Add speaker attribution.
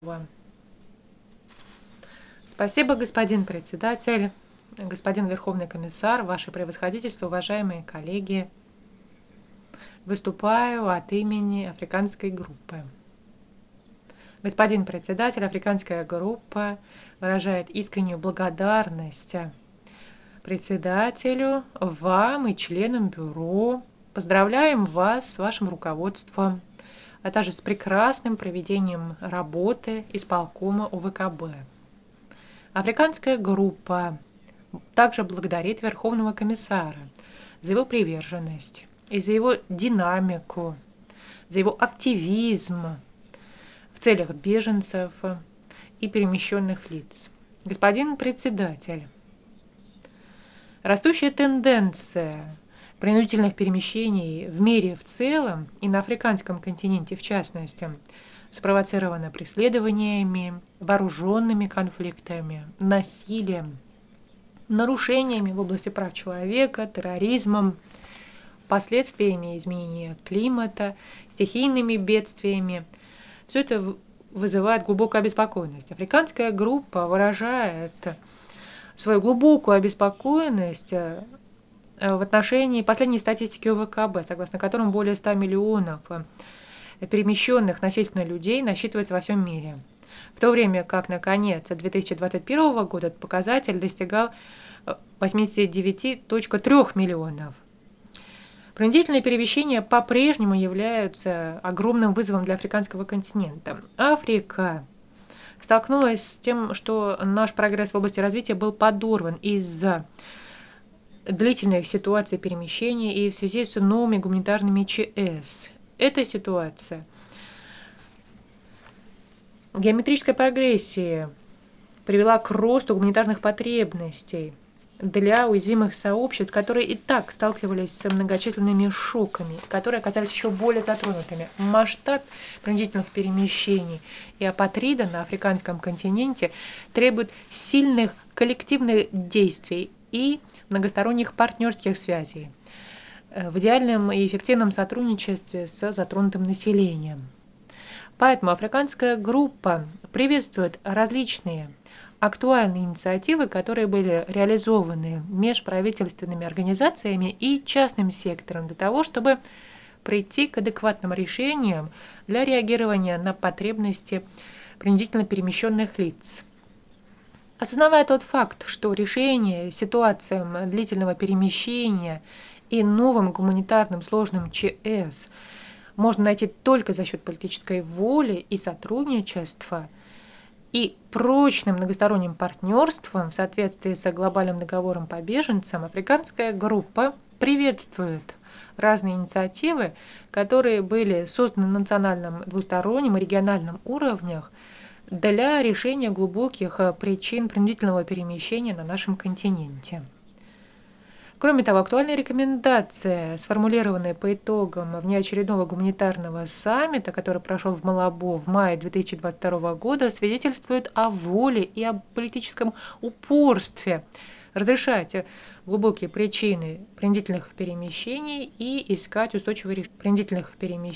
Speaker 1: Вам. Спасибо, господин председатель, господин Верховный комиссар, ваше превосходительство, уважаемые коллеги. Выступаю от имени африканской группы. Господин председатель, африканская группа выражает искреннюю благодарность председателю, вам и членам бюро. Поздравляем вас с вашим руководством, а также с прекрасным проведением работы исполкома УВКБ. Африканская группа также благодарит Верховного комиссара за его приверженность и за его динамику, за его активизм в целях беженцев и перемещенных лиц. Господин председатель, растущая тенденция принудительных перемещений в мире в целом и на африканском континенте в частности спровоцирована преследованиями, вооруженными конфликтами, насилием, нарушениями в области прав человека, терроризмом, последствиями изменения климата, стихийными бедствиями. Все это вызывает глубокую обеспокоенность. Африканская группа выражает свою глубокую обеспокоенность в отношении последней статистики УВКБ, согласно которым более 100 миллионов перемещенных насильственно людей насчитывается во всем мире. В то время как на конец 2021 года этот показатель достигал 89,3 миллионов. Принудительные перемещения по-прежнему являются огромным вызовом для африканского континента. Африка столкнулась с тем, что наш прогресс в области развития был подорван из-за длительных ситуаций перемещений и в связи с новыми гуманитарными ЧС. Эта ситуация геометрической прогрессии привела к росту гуманитарных потребностей для уязвимых сообществ, которые и так сталкивались с многочисленными шоками, которые оказались еще более затронутыми. Масштаб принудительных перемещений и апатрида на африканском континенте требует сильных коллективных действий и многосторонних партнерских связей в идеальном и эффективном сотрудничестве с затронутым населением. Поэтому африканская группа приветствует различные актуальные инициативы, которые были реализованы межправительственными организациями и частным сектором для того, чтобы прийти к адекватным решениям для реагирования на потребности принудительно перемещенных лиц. Осознавая тот факт, что решение ситуациям длительного перемещения и новым гуманитарным сложным ЧС можно найти только за счет политической воли и сотрудничества и прочным многосторонним партнерством в соответствии с глобальным договором по беженцам, африканская группа приветствует разные инициативы, которые были созданы на национальном, двустороннем и региональном уровнях для решения глубоких причин принудительного перемещения на нашем континенте. Кроме того, актуальные рекомендации, сформулированные по итогам внеочередного гуманитарного саммита, который прошел в Малабо в мае 2022 года, свидетельствуют о воле и о политическом упорстве разрешать глубокие причины принудительных перемещений и искать устойчивые решения принудительных перемещений.